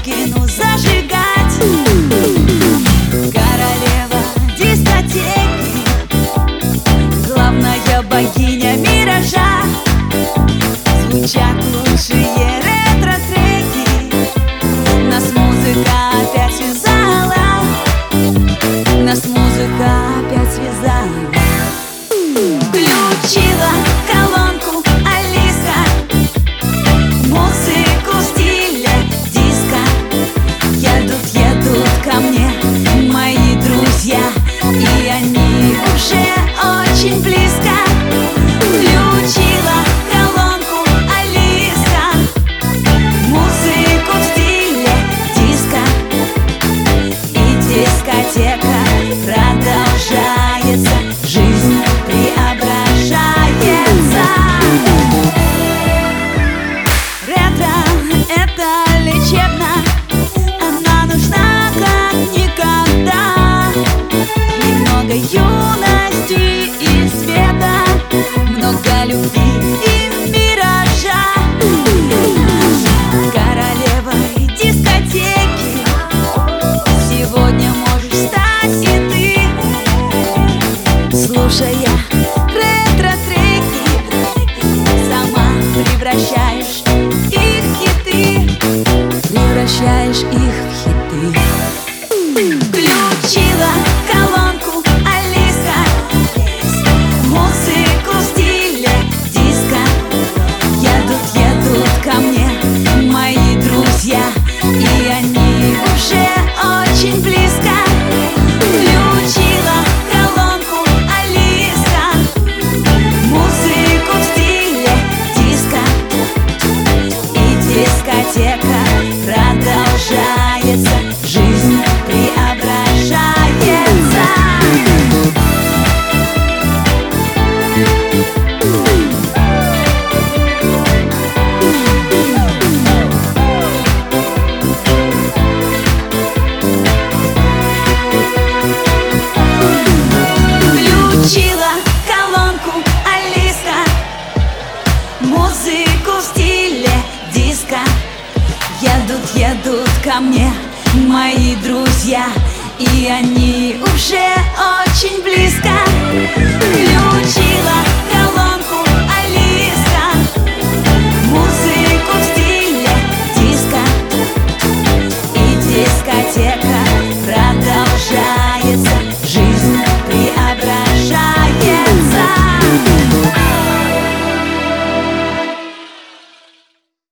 Ламборгину зажигать. Королева дискотеки, главная богиня миража. Звучат лучшие ретро-треки, нас музыка опять связала, нас музыка опять связала. Включила колонку Алиса, музыку в стиле диско. Едут ко мне мои друзья, и они уже очень близко. Включила колонку Алиса, музыку в стиле диско, и дискотека продолжается, жизнь преображается. Ретро — это лечебно, она нужна как никогда. Немного юности и света, много любви и миража. Королевой дискотеки сегодня можешь стать и ты, слушая ретро-треки, сама превращаешь их в хиты, превращаешь их в хиты. Включила колонку Алиса, музыку в стиле диско. Едут ко мне мои друзья, и они уже очень близко. Включила колонку Алиса, музыку в стиле диско, и дискотека продолжается, жизнь преображается. Включила колонку Алиса, музыку в стиле диско. Едут ко мне мои друзья, и они уже очень близко.